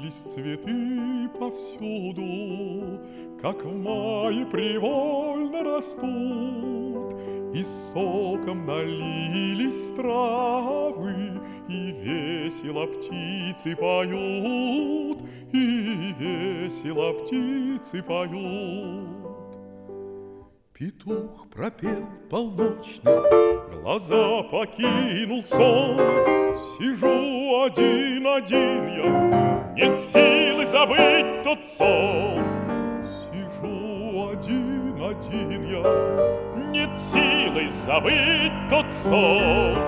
Распустились цветы повсюду, как в мае привольно растут, и соком налились травы, и весело птицы поют, и весело птицы поют. Петух пропел полночный, глаза покинул сон. Сижу один я, нет силы забыть тот сон. Сижу один я, нет силы забыть тот сон.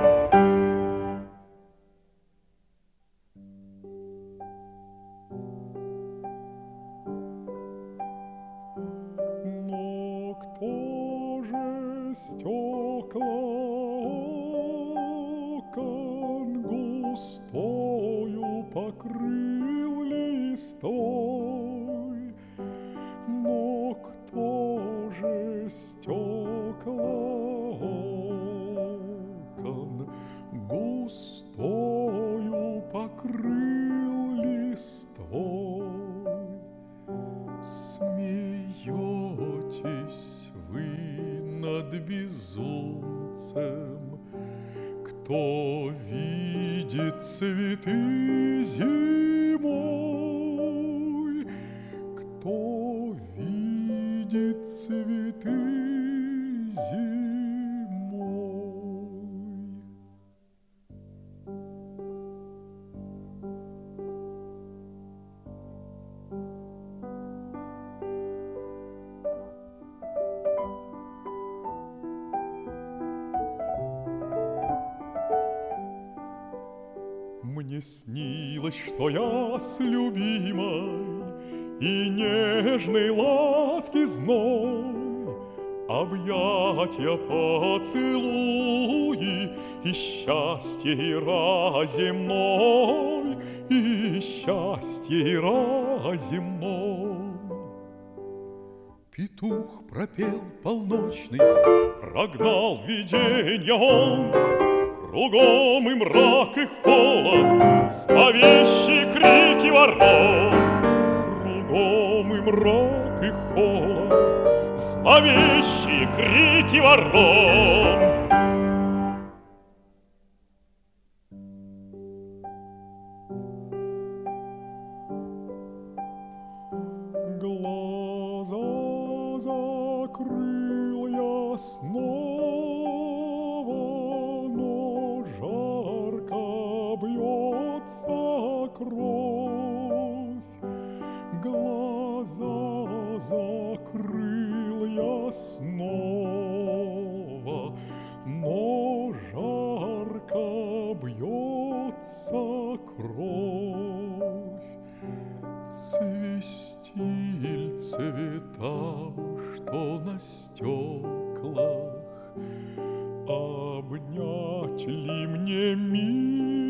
Но кто же стекла окон густою покрыл листой? Но кто же стекла окон густою покрыл листой? Смеетесь вы над безумцем, кто видит цветы зимой, кто видит цветы зимой. Мне снилось, что я с любимой и нежной ласки зной, объятия, поцелуи и счастье рай земной, и счастье рай земной. Петух пропел полночный, прогнал виденья он. Кругом и мрак, и холод, зловещие крики ворон. Кругом и мрак, и холод, зловещие крики ворон. Глаза закрыл я снова, но жарко бьется кровь. Глаза закрыл я снова, но жарко бьется кровь. Цвестиль цветам, что на стеклах, обнять ли мне мир?